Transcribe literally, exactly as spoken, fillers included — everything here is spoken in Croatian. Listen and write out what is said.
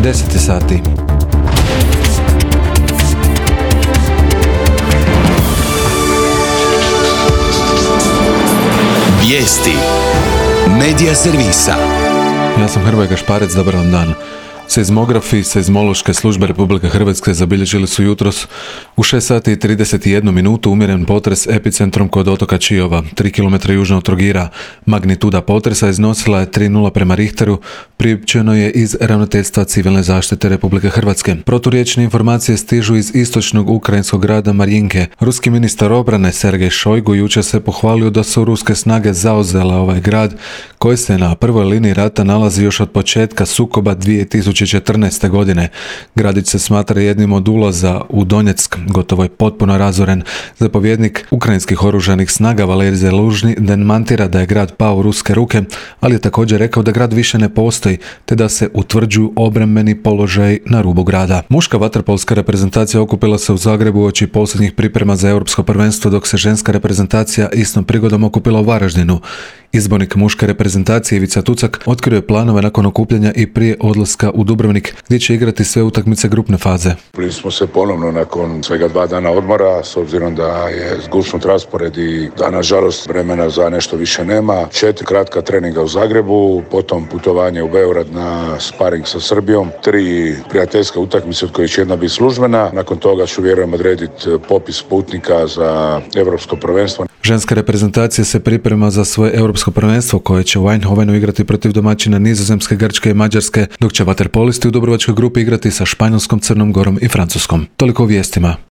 deset je sati. Vijesti Medija servisa. Ja sam Hrvoje Gašparec, dobar vam dan. Seizmografi Seizmološke službe Republike Hrvatske zabilježili su jutros u šest sati i trideset jednu minutu umjeren potres epicentrom kod otoka Čiova, tri kilometra južno od Trogira. Magnituda potresa iznosila je tri zarez nula prema Richteru, priopćeno je iz Ravnateljstva civilne zaštite Republike Hrvatske. Proturječne informacije stižu iz istočnog ukrajinskog grada Marjinke. Ruski ministar obrane Sergej Šojgu jučer se pohvalio da su ruske snage zauzele ovaj grad koji se na prvoj liniji rata nalazi još od početka sukoba dvije tisuće četrnaeste. godine. Gradić se smatra jednim od ulaza u Donjeck, gotovo je potpuno razoren. Zapovjednik ukrajinskih oružanih snaga Valerij Zalužny demantira da je grad pao u ruske ruke, ali je također rekao da grad više ne postoji, te da se utvrđuju obrambeni položaj na rubu grada. Muška vaterpolska reprezentacija okupila se u Zagrebu uoči posljednjih priprema za europsko prvenstvo, dok se ženska reprezentacija istom prigodom okupila u Varaždinu. Izbornik muške reprezentacije Ivica Tucak otkrio je planove nakon okupljanja i prije odlaska u Dubrovnik, gdje će igrati sve utakmice grupne faze. Bili smo se ponovno nakon svega dva dana odmora, s obzirom da je zgušnut raspored i da nažalost vremena za nešto više nema. Četiri kratka treninga u Zagrebu, potom putovanje u Beograd na sparing sa Srbijom, tri prijateljske utakmice od kojih će jedna biti službena. Nakon toga ću vjerujem odrediti popis putnika za europsko prvenstvo. Ženska reprezentacija se priprema za svoje europsko prvenstvo koje će u Eindhovenu igrati protiv domaćina Nizozemske, Grčke i Mađarske, dok će vaterpolisti u Dubrovačkoj grupi igrati sa Španjolskom, Crnom Gorom i Francuskom. Toliko o vijestima.